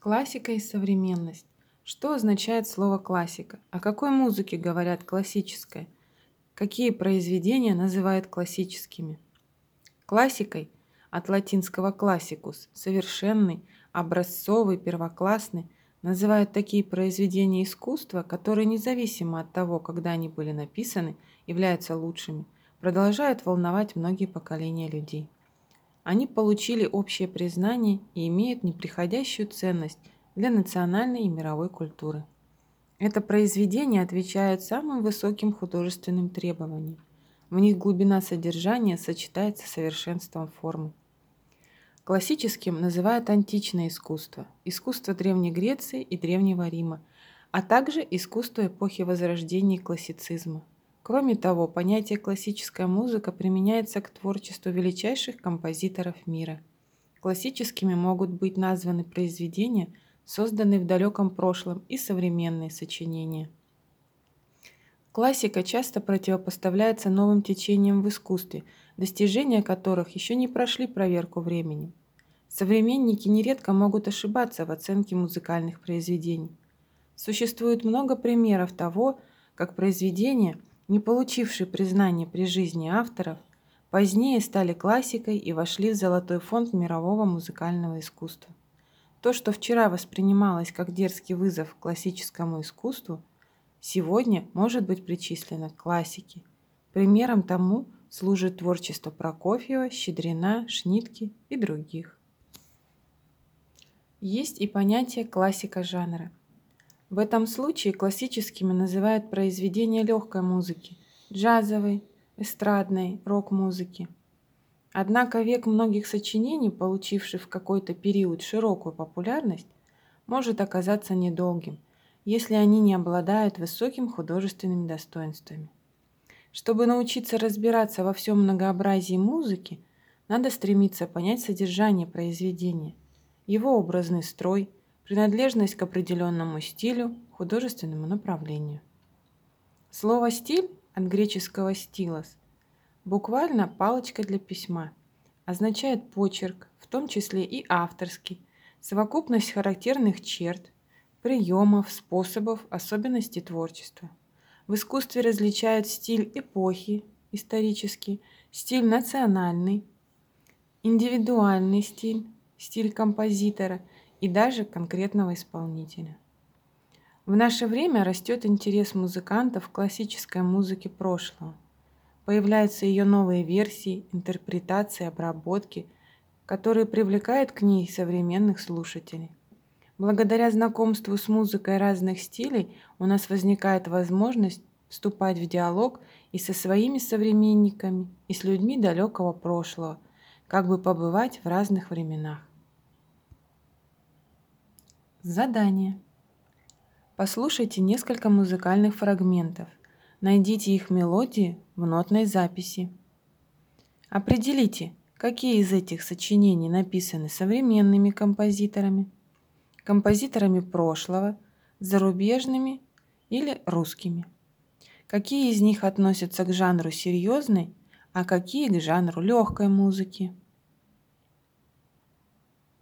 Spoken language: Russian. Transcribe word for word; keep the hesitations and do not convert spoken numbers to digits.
Классика и современность. Что означает слово классика? О какой музыке говорят классическая? Какие произведения называют классическими? Классикой от латинского classicus – совершенный, образцовый, первоклассный – называют такие произведения искусства, которые независимо от того, когда они были написаны, являются лучшими, продолжают волновать многие поколения людей. Они получили общее признание и имеют неприходящую ценность для национальной и мировой культуры. Это произведения отвечают самым высоким художественным требованиям. В них глубина содержания сочетается с совершенством формы. Классическим называют античное искусство, искусство Древней Греции и Древнего Рима, а также искусство эпохи Возрождения и классицизма. Кроме того, понятие «классическая музыка» применяется к творчеству величайших композиторов мира. Классическими могут быть названы произведения, созданные в далеком прошлом, и современные сочинения. Классика часто противопоставляется новым течениям в искусстве, достижения которых еще не прошли проверку временем. Современники нередко могут ошибаться в оценке музыкальных произведений. Существует много примеров того, как произведения, не получившие признания при жизни авторов, позднее стали классикой и вошли в золотой фонд мирового музыкального искусства. То, что вчера воспринималось как дерзкий вызов классическому искусству, сегодня может быть причислено к классике. Примером тому служит творчество Прокофьева, Щедрина, Шнитке и других. Есть и понятие классика жанра. В этом случае классическими называют произведения легкой музыки, джазовой, эстрадной, рок-музыки. Однако век многих сочинений, получивших в какой-то период широкую популярность, может оказаться недолгим, если они не обладают высоким художественными достоинствами. Чтобы научиться разбираться во всем многообразии музыки, надо стремиться понять содержание произведения, его образный строй, принадлежность к определенному стилю, художественному направлению. Слово «стиль» от греческого «стилос» буквально «палочка для письма», означает почерк, в том числе и авторский, совокупность характерных черт, приемов, способов, особенностей творчества. В искусстве различают стиль эпохи, исторический, стиль национальный, индивидуальный стиль, стиль композитора и даже конкретного исполнителя. В наше время растет интерес музыкантов к классической музыке прошлого. Появляются ее новые версии, интерпретации, обработки, которые привлекают к ней современных слушателей. Благодаря знакомству с музыкой разных стилей у нас возникает возможность вступать в диалог и со своими современниками, и с людьми далекого прошлого, как бы побывать в разных временах. Задание. Послушайте несколько музыкальных фрагментов. Найдите их мелодии в нотной записи. Определите, какие из этих сочинений написаны современными композиторами, композиторами прошлого, зарубежными или русскими. Какие из них относятся к жанру серьезной, а какие к жанру легкой музыки.